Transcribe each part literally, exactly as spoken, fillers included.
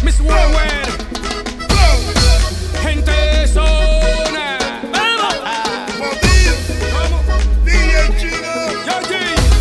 Miss Worldwide, gente de zona. ¡Vamos! ¿Cómo? D J Chino. Yo, G.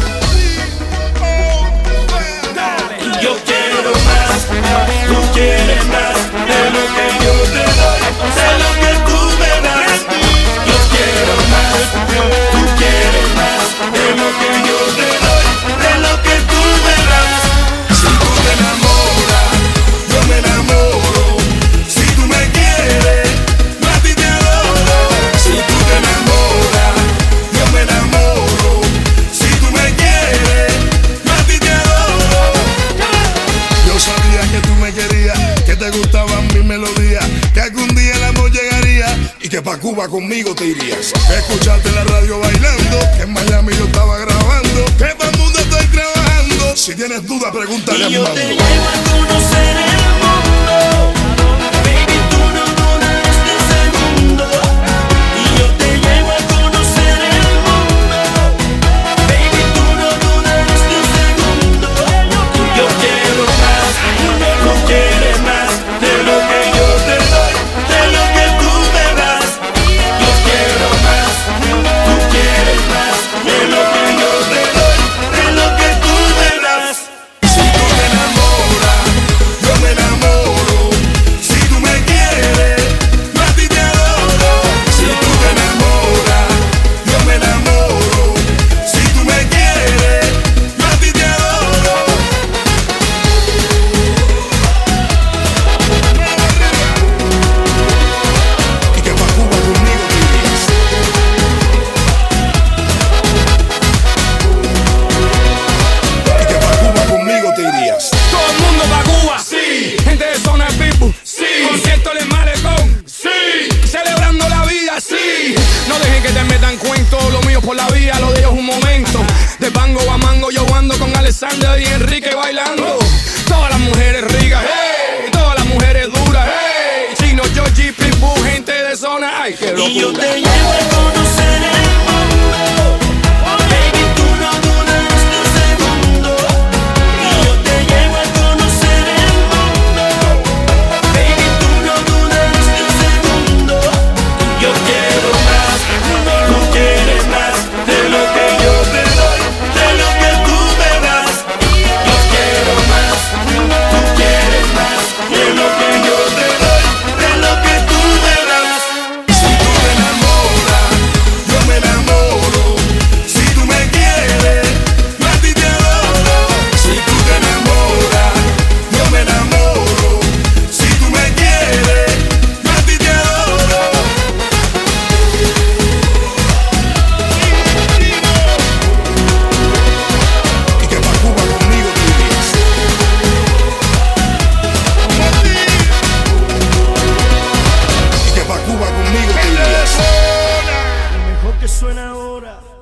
Dale. Yo quiero más, tú quieres más de lo que yo te doy, de lo que tú me das. Yo quiero más, tú quieres más de lo que yo te doy, de lo que tú me das. Si tú te enamoras, yo me enamoro. Si tú me quieres, yo a ti te adoro. Si tú te enamoras, yo me enamoro. Si tú me quieres, yo a ti te adoro. Yo sabía que tú me querías, que te gustaban mis melodías, que algún día el amor llegaría y que pa' Cuba conmigo te irías. Que escucharte en la radio bailando, que en Miami yo estaba grabando, que para el mundo estoy trabajando. Si tienes duda, pregúntale a Y mi yo mando. te llevo a conocer el mundo, baby, tú no dudas de segundo. Y yo te llevo a conocer el mundo, baby, tú no dudas de segundo. Yo quiero más, tú quieres más de lo que yo te doy, de lo que tú me das. Yo quiero más, tú quieres más de lo que yo te doy, de lo que tú me das. Si tú te enamoras, yo me enamoro. Si tú me quieres, yo a ti te adoro. Si tú te enamoras, yo me enamoro. Si tú me quieres, yo a ti te adoro. Y que pa' Cuba conmigo te irías. Y que pa' Cuba conmigo te irías. Todo el mundo pa' Cuba, sí. Gente de zona de Pitbull, sí. Concierto en el malecón, sí. Celebrando la vida, sí. No dejen que te metan cuento, lo mío por la vía, lo de ellos un momento. De Bango a Mango yo ando con Alexander y Enrique bailando. Todas las mujeres ricas, hey. Todas las mujeres duras, hey. Chino, Georgie, Pitbull, gente de zona, ay, qué Y yo locura. te llevo a conocer el mundo, baby, tú no dudas de segundo. Y yo te llevo a conocer el mundo, baby, tú no dudas de segundo. Yo quiero más, tú quieres más de lo que yo te doy, de lo que tú me das. Yo quiero más, tú quieres más de lo que yo te doy, de lo que tú me das. Si tú te enamoras, yo me enamoro. Si tú me quieres, yo a ti te adoro. Si tú te enamoras, yo me enamoro. Si tú me quieres, yo a ti te adoro. Y que pa' Cuba conmigo te irías. Y que pa' Cuba conmigo te irías. Lo mejor que suena ahora